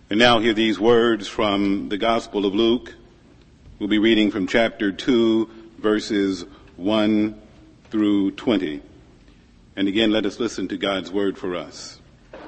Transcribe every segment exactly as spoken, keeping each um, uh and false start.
And now hear these words from the Gospel of Luke. We'll be reading from chapter two, verses one through twenty. And again, let us listen to God's word for us.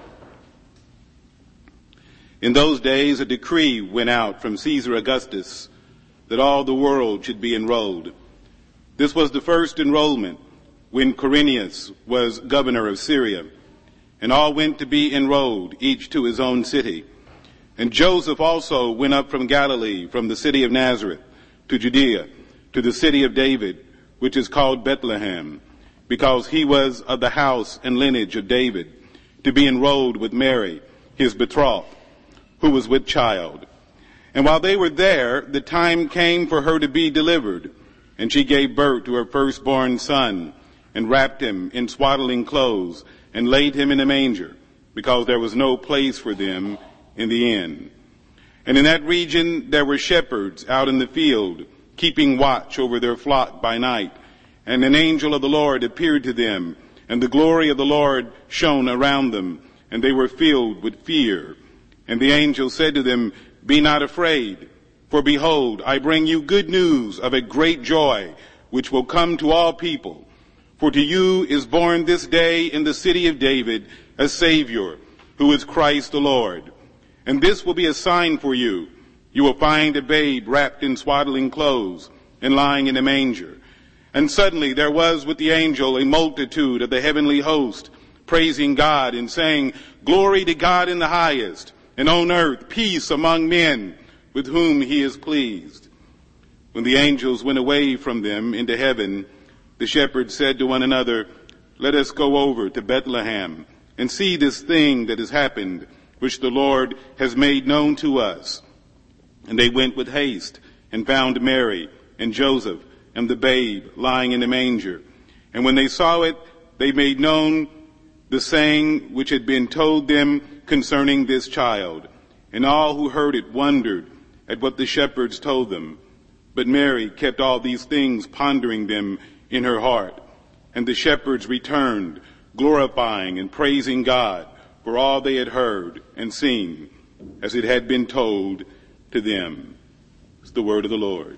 In those days, a decree went out from Caesar Augustus that all the world should be enrolled. This was the first enrollment when Quirinius was governor of Syria, and all went to be enrolled, each to his own city. And Joseph also went up from Galilee, from the city of Nazareth, to Judea, to the city of David, which is called Bethlehem, because he was of the house and lineage of David, to be enrolled with Mary, his betrothed, who was with child. And while they were there, the time came for her to be delivered, and she gave birth to her firstborn son, and wrapped him in swaddling clothes, and laid him in a manger, because there was no place for them in the inn. And in that region there were shepherds out in the field, keeping watch over their flock by night. And an angel of the Lord appeared to them, and the glory of the Lord shone around them, and they were filled with fear. And the angel said to them, "Be not afraid, for behold, I bring you good news of a great joy, which will come to all people. For to you is born this day in the city of David a Savior, who is Christ the Lord. And this will be a sign for you. You will find a babe wrapped in swaddling clothes and lying in a manger." And suddenly there was with the angel a multitude of the heavenly host, praising God and saying, "Glory to God in the highest, and on earth peace among men with whom he is pleased." When the angels went away from them into heaven, the shepherds said to one another, "Let us go over to Bethlehem and see this thing that has happened, which the Lord has made known to us." And they went with haste and found Mary and Joseph and the babe lying in a manger. And when they saw it, they made known the saying which had been told them concerning this child. And all who heard it wondered at what the shepherds told them. But Mary kept all these things, pondering them in her heart. And the shepherds returned, glorifying and praising God for all they had heard and seen, as it had been told to them. It's the word of the Lord.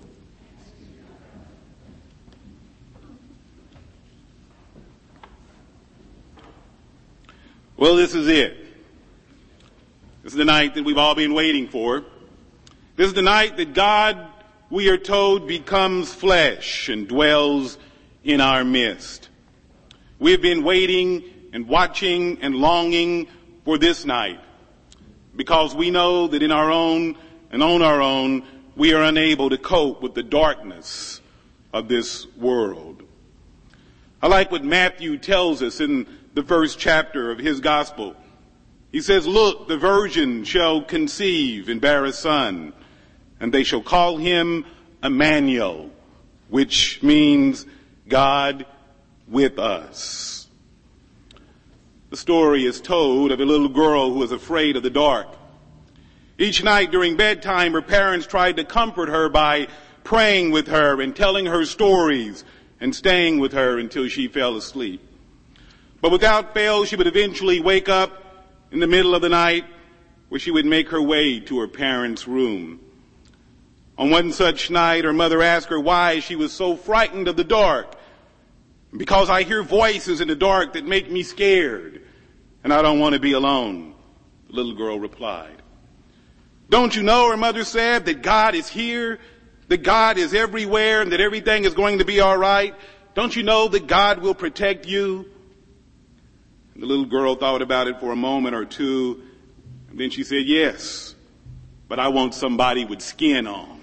Well, this is it. This is the night that we've all been waiting for. This is the night that God, we are told, becomes flesh and dwells in our midst. We have been waiting and watching and longing for this night, because we know that in our own and on our own, we are unable to cope with the darkness of this world. I like what Matthew tells us in the first chapter of his gospel. He says, "Look, the virgin shall conceive and bear a son, and they shall call him Emmanuel," which means God with us. The story is told of a little girl who was afraid of the dark. Each night during bedtime, her parents tried to comfort her by praying with her and telling her stories and staying with her until she fell asleep. But without fail, she would eventually wake up in the middle of the night, where she would make her way to her parents' room. On one such night, her mother asked her why she was so frightened of the dark. "Because I hear voices in the dark that make me scared, and I don't want to be alone," the little girl replied. "Don't you know," her mother said, "that God is here, that God is everywhere, and that everything is going to be all right? Don't you know that God will protect you?" And the little girl thought about it for a moment or two, and then she said, "Yes, but I want somebody with skin on."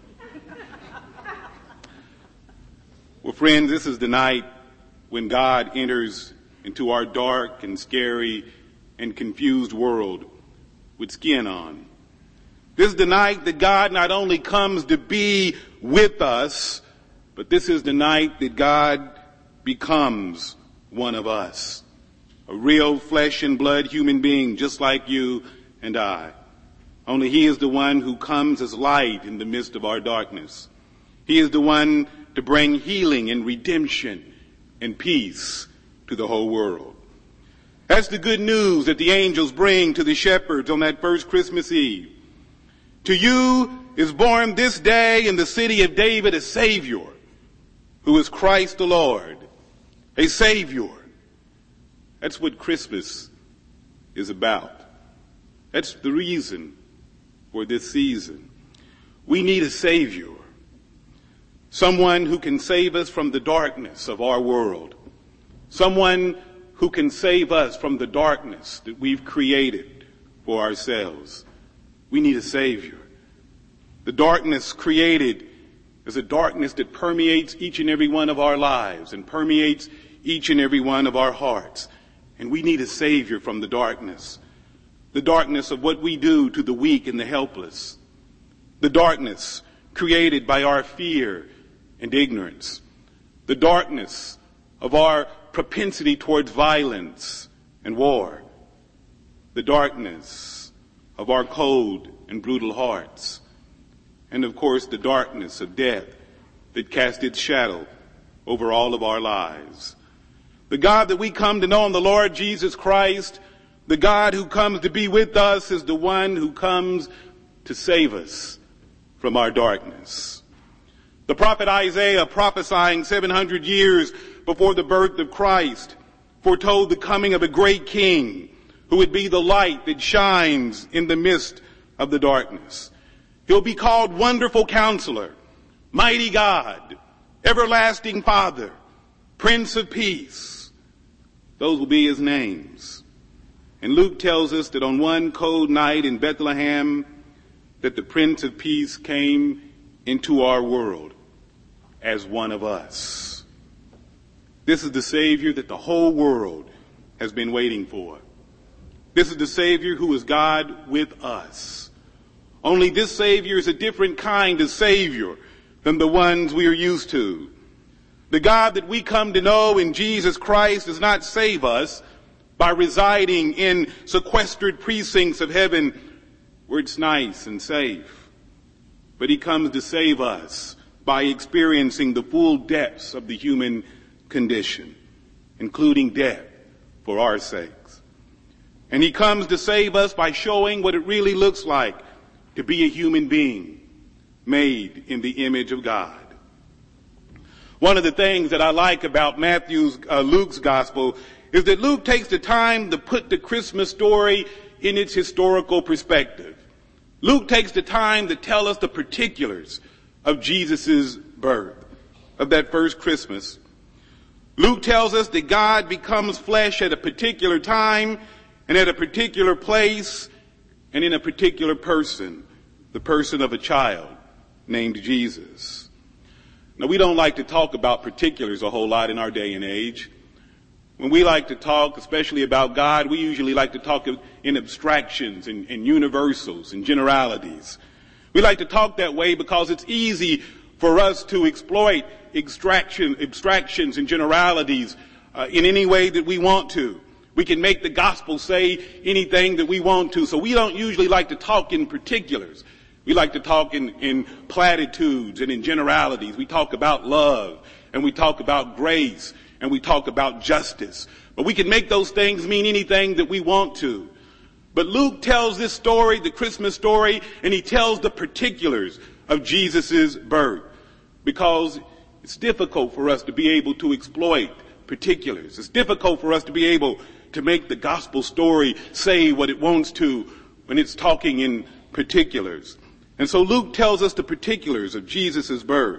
Well, friends, this is the night when God enters into our dark and scary and confused world with skin on. This is the night that God not only comes to be with us, but this is the night that God becomes one of us. A real flesh and blood human being just like you and I. Only he is the one who comes as light in the midst of our darkness. He is the one to bring healing and redemption and peace to the whole world. That's the good news that the angels bring to the shepherds on that first Christmas Eve. To you is born this day in the city of David a Savior, who is Christ the Lord, a Savior. That's what Christmas is about. That's the reason for this season. We need a Savior, someone who can save us from the darkness of our world, someone who can save us from the darkness that we've created for ourselves. We need a Savior. The darkness created is a darkness that permeates each and every one of our lives and permeates each and every one of our hearts. And we need a Savior from the darkness. The darkness of what we do to the weak and the helpless. The darkness created by our fear and ignorance. The darkness of our propensity towards violence and war. The darkness of our cold and brutal hearts. And of course, the darkness of death that casts its shadow over all of our lives. The God that we come to know in the Lord Jesus Christ, the God who comes to be with us, is the one who comes to save us from our darkness. The prophet Isaiah, prophesying seven hundred years before the birth of Christ, foretold the coming of a great king who would be the light that shines in the midst of the darkness. He'll be called Wonderful Counselor, Mighty God, Everlasting Father, Prince of Peace. Those will be his names. And Luke tells us that on one cold night in Bethlehem, that the Prince of Peace came into our world as one of us. This is the Savior that the whole world has been waiting for. This is the Savior who is God with us. Only this Savior is a different kind of Savior than the ones we are used to. The God that we come to know in Jesus Christ does not save us by residing in sequestered precincts of heaven where it's nice and safe. But he comes to save us by experiencing the full depths of the human condition, including death for our sakes. And he comes to save us by showing what it really looks like to be a human being made in the image of God. One of the things that I like about Matthew's, uh, Luke's gospel is that Luke takes the time to put the Christmas story in its historical perspective. Luke takes the time to tell us the particulars of Jesus' birth, of that first Christmas. Luke tells us that God becomes flesh at a particular time and at a particular place and in a particular person, the person of a child named Jesus. Now, we don't like to talk about particulars a whole lot in our day and age. When we like to talk, especially about God, we usually like to talk in abstractions and, and universals and generalities. We like to talk that way because it's easy for us to exploit extraction, abstractions and generalities uh, in any way that we want to. We can make the gospel say anything that we want to. So we don't usually like to talk in particulars. We like to talk in, in platitudes and in generalities. We talk about love and we talk about grace and we talk about justice. But we can make those things mean anything that we want to. But Luke tells this story, the Christmas story, and he tells the particulars of Jesus' birth because it's difficult for us to be able to exploit particulars. It's difficult for us to be able to make the gospel story say what it wants to when it's talking in particulars. And so Luke tells us the particulars of Jesus' birth.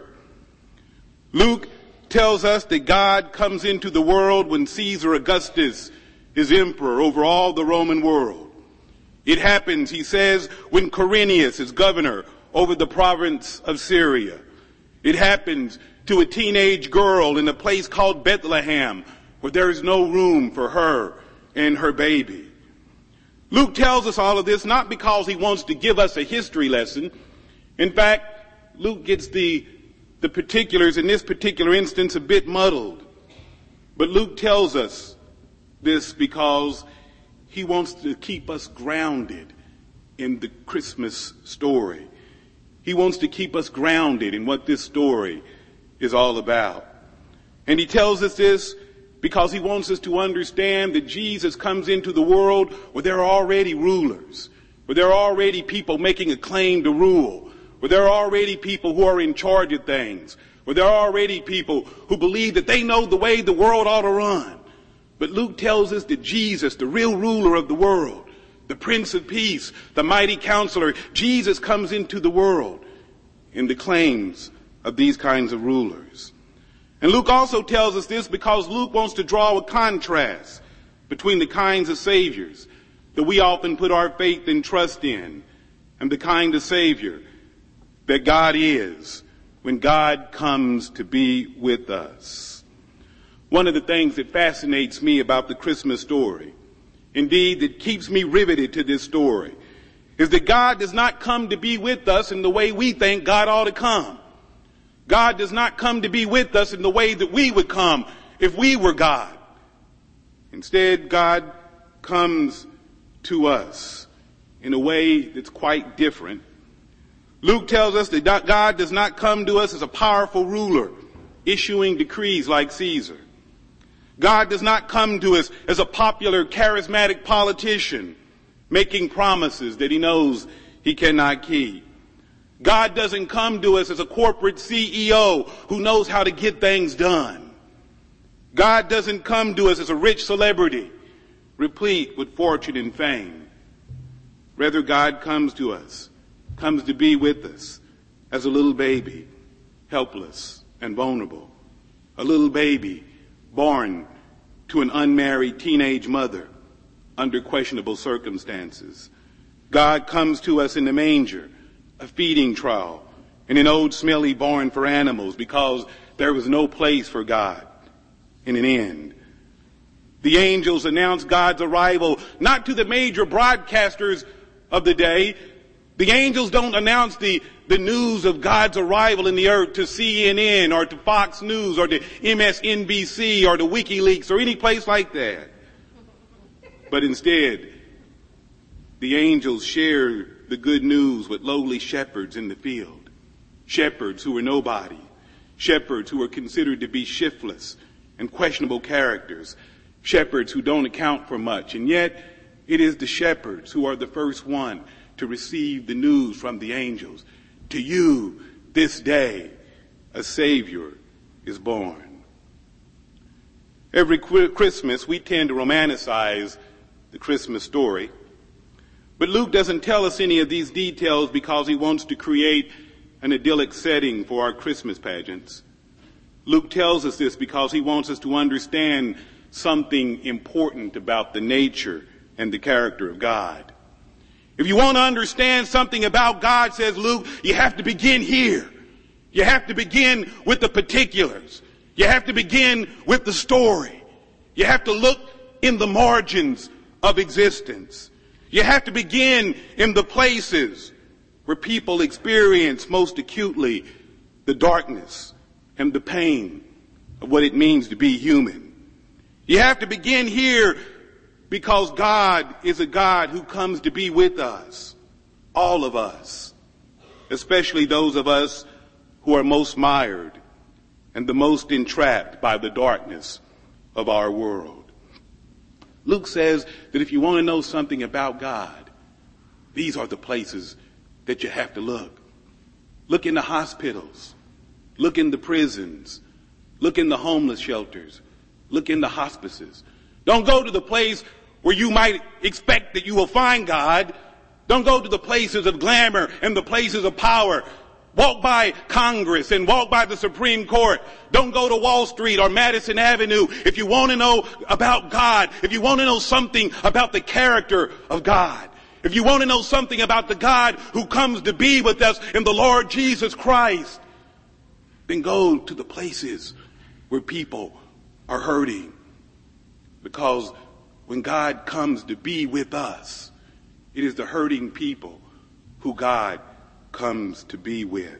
Luke tells us that God comes into the world when Caesar Augustus is emperor over all the Roman world. It happens, he says, when Quirinius is governor over the province of Syria. It happens to a teenage girl in a place called Bethlehem, where there is no room for her and her baby. Luke tells us all of this not because he wants to give us a history lesson. In fact, Luke gets the, the particulars in this particular instance a bit muddled. But Luke tells us this because he wants to keep us grounded in the Christmas story. He wants to keep us grounded in what this story is all about. And he tells us this because he wants us to understand that Jesus comes into the world where there are already rulers, where there are already people making a claim to rule, where there are already people who are in charge of things, where there are already people who believe that they know the way the world ought to run. But Luke tells us that Jesus, the real ruler of the world, the Prince of Peace, the mighty counselor, Jesus comes into the world in the claims of these kinds of rulers. And Luke also tells us this because Luke wants to draw a contrast between the kinds of saviors that we often put our faith and trust in and the kind of savior that God is when God comes to be with us. One of the things that fascinates me about the Christmas story, indeed that keeps me riveted to this story, is that God does not come to be with us in the way we think God ought to come. God does not come to be with us in the way that we would come if we were God. Instead, God comes to us in a way that's quite different. Luke tells us that God does not come to us as a powerful ruler issuing decrees like Caesar. God does not come to us as a popular, charismatic politician making promises that he knows he cannot keep. God doesn't come to us as a corporate C E O who knows how to get things done. God doesn't come to us as a rich celebrity replete with fortune and fame. Rather, God comes to us, comes to be with us as a little baby, helpless and vulnerable. A little baby born to an unmarried teenage mother under questionable circumstances. God comes to us in the manger, a feeding trough, in an old smelly barn for animals because there was no place for God in an inn. The angels announced God's arrival not to the major broadcasters of the day. The angels don't announce the, the news of God's arrival in the earth to C N N or to Fox News or to M S N B C or to WikiLeaks or any place like that. But instead, the angels share the good news with lowly shepherds in the field. Shepherds who are nobody. Shepherds who are considered to be shiftless and questionable characters. Shepherds who don't account for much. And yet, it is the shepherds who are the first one to receive the news from the angels. To you, this day, a Savior is born. Every Christmas, we tend to romanticize the Christmas story. But Luke doesn't tell us any of these details because he wants to create an idyllic setting for our Christmas pageants. Luke tells us this because he wants us to understand something important about the nature and the character of God. If you want to understand something about God, says Luke, you have to begin here. You have to begin with the particulars. You have to begin with the story. You have to look in the margins of existence. You have to begin in the places where people experience most acutely the darkness and the pain of what it means to be human. You have to begin here because God is a God who comes to be with us, all of us, especially those of us who are most mired and the most entrapped by the darkness of our world. Luke says that if you want to know something about God, these are the places that you have to look. Look in the hospitals. Look in the prisons. Look in the homeless shelters. Look in the hospices. Don't go to the place where you might expect that you will find God. Don't go to the places of glamour and the places of power. Walk by Congress and walk by the Supreme Court. Don't go to Wall Street or Madison Avenue. If you want to know about God, if you want to know something about the character of God, if you want to know something about the God who comes to be with us in the Lord Jesus Christ, then go to the places where people are hurting. Because when God comes to be with us, it is the hurting people who God comes to be with.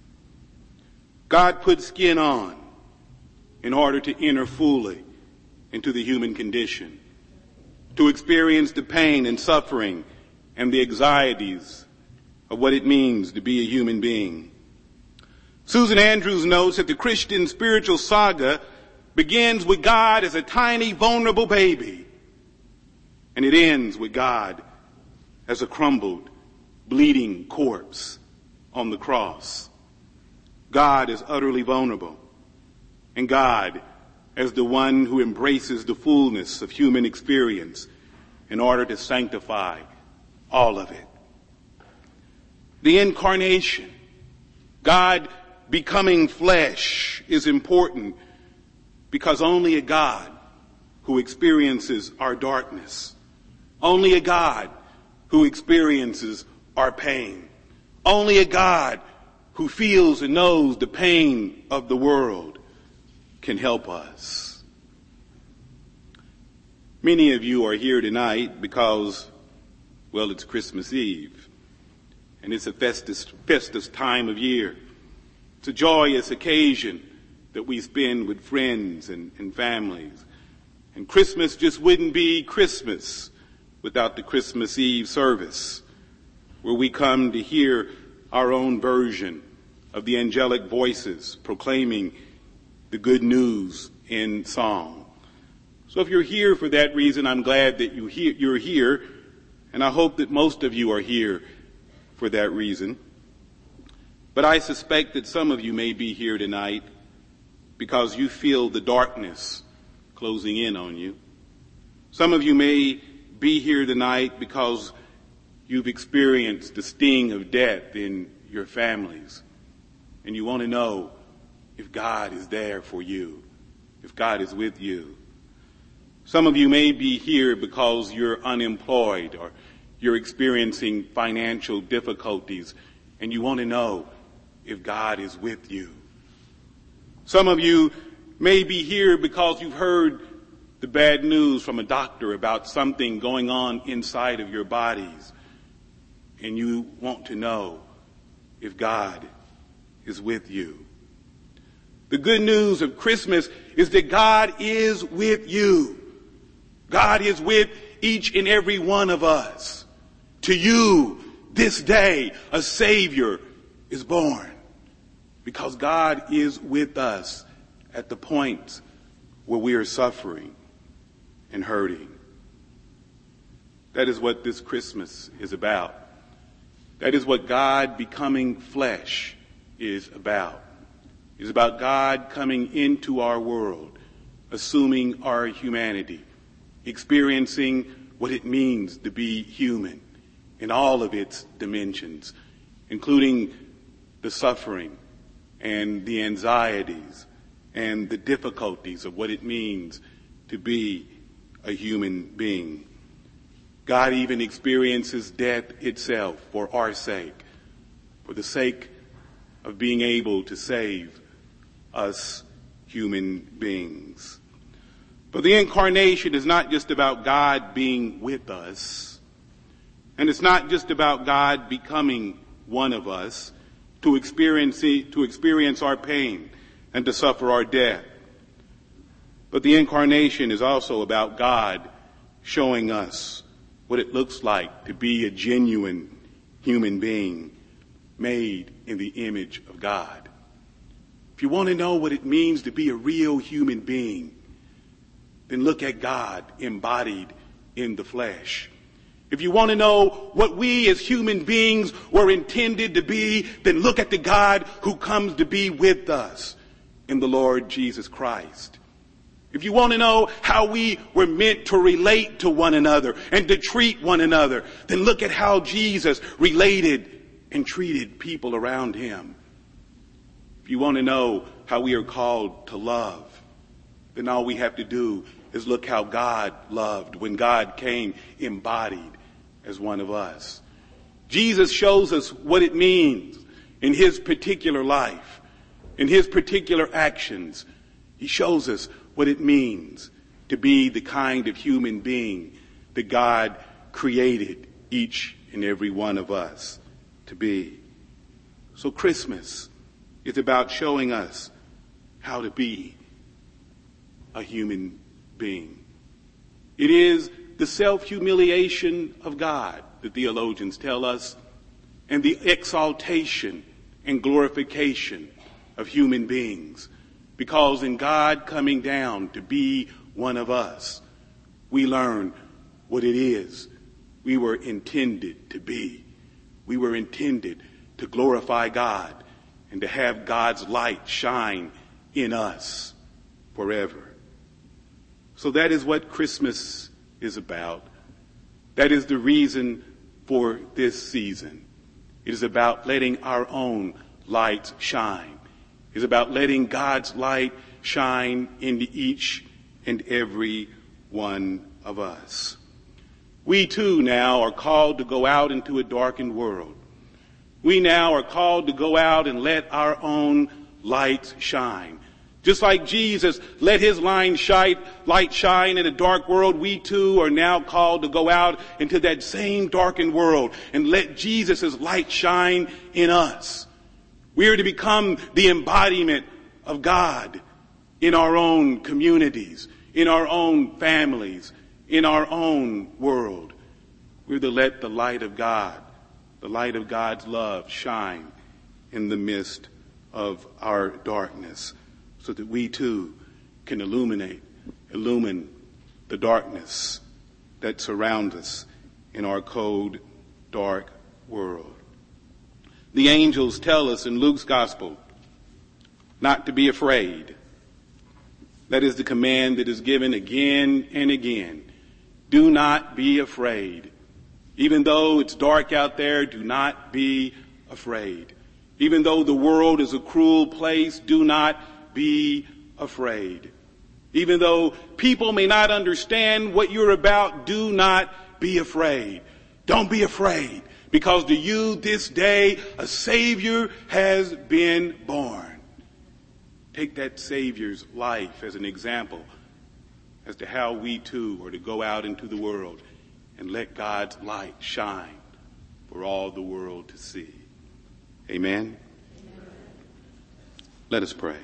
God put skin on in order to enter fully into the human condition, to experience the pain and suffering and the anxieties of what it means to be a human being. Susan Andrews notes that the Christian spiritual saga begins with God as a tiny, vulnerable baby, and it ends with God as a crumbled, bleeding corpse on the cross. God is utterly vulnerable, and God as the one who embraces the fullness of human experience in order to sanctify all of it. The incarnation, God becoming flesh, is important because only a God who experiences our darkness, only a God who experiences our pain, only a God who feels and knows the pain of the world can help us. Many of you are here tonight because, well, it's Christmas Eve, and it's a festive, festive time of year. It's a joyous occasion that we spend with friends and, and families. And Christmas just wouldn't be Christmas without the Christmas Eve service, where we come to hear our own version of the angelic voices proclaiming the good news in song. So if you're here for that reason, I'm glad that you he- you're here, and I hope that most of you are here for that reason. But I suspect that some of you may be here tonight because you feel the darkness closing in on you. Some of you may be here tonight because you've experienced the sting of death in your families, and you want to know if God is there for you, if God is with you. Some of you may be here because you're unemployed or you're experiencing financial difficulties, and you want to know if God is with you. Some of you may be here because you've heard the bad news from a doctor about something going on inside of your bodies, and you want to know if God is with you. The good news of Christmas is that God is with you. God is with each and every one of us. To you, this day, a Savior is born, because God is with us at the point where we are suffering and hurting. That is what this Christmas is about. That is what God becoming flesh is about. It's about God coming into our world, assuming our humanity, experiencing what it means to be human in all of its dimensions, including the suffering and the anxieties and the difficulties of what it means to be a human being. God even experiences death itself for our sake, for the sake of being able to save us human beings. But the incarnation is not just about God being with us, and it's not just about God becoming one of us to experience to experience our pain and to suffer our death. But the incarnation is also about God showing us what it looks like to be a genuine human being made in the image of God. If you want to know what it means to be a real human being, then look at God embodied in the flesh. If you want to know what we as human beings were intended to be, then look at the God who comes to be with us in the Lord Jesus Christ. If you want to know how we were meant to relate to one another and to treat one another, then look at how Jesus related and treated people around him. If you want to know how we are called to love, then all we have to do is look how God loved when God came embodied as one of us. Jesus shows us what it means in his particular life, in his particular actions. He shows us what it means to be the kind of human being that God created each and every one of us to be. So Christmas is about showing us how to be a human being. It is the self-humiliation of God, the theologians tell us, and the exaltation and glorification of human beings because in God coming down to be one of us, we learn what it is we were intended to be. We were intended to glorify God and to have God's light shine in us forever. So that is what Christmas is about. That is the reason for this season. It is about letting our own lights shine. It is about letting God's light shine into each and every one of us. We too now are called to go out into a darkened world. We now are called to go out and let our own lights shine. Just like Jesus let his light shine, light shine in a dark world, we too are now called to go out into that same darkened world and let Jesus' light shine in us. We are to become the embodiment of God in our own communities, in our own families, in our own world. We're to let the light of God, the light of God's love, shine in the midst of our darkness, so that we too can illuminate, illumine the darkness that surrounds us in our cold, dark world. The angels tell us in Luke's gospel not to be afraid. That is the command that is given again and again. Do not be afraid. Even though it's dark out there, do not be afraid. Even though the world is a cruel place, do not be afraid. Even though people may not understand what you're about, do not be afraid. Don't be afraid, because to you this day a Savior has been born. Take that Savior's life as an example as to how we too are to go out into the world and let God's light shine for all the world to see. Amen. Amen. Let us pray.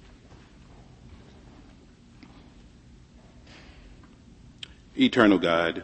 Eternal God,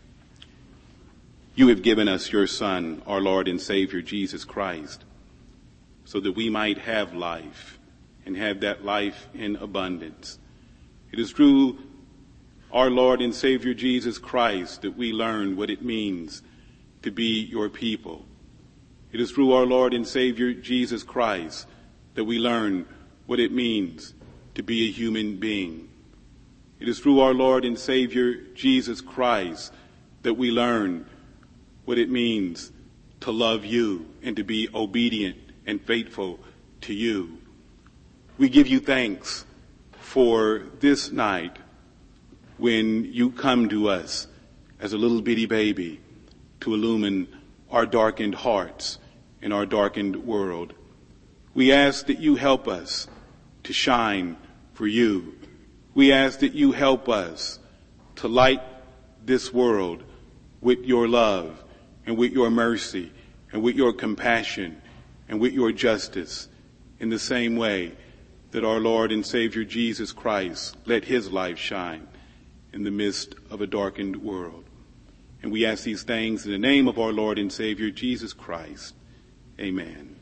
you have given us your Son, our Lord and Savior, Jesus Christ, so that we might have life and have that life in abundance. It is through our Lord and Savior, Jesus Christ, that we learn what it means to be your people. It is through our Lord and Savior, Jesus Christ, that we learn what it means to be a human being. It is through our Lord and Savior, Jesus Christ, that we learn what it means to love you and to be obedient and faithful to you. We give you thanks for this night when you come to us as a little bitty baby to illumine our darkened hearts in our darkened world. We ask that you help us to shine for you. We ask that you help us to light this world with your love and with your mercy and with your compassion and with your justice, in the same way that our Lord and Savior Jesus Christ let his light shine in the midst of a darkened world. And we ask these things in the name of our Lord and Savior Jesus Christ. Amen.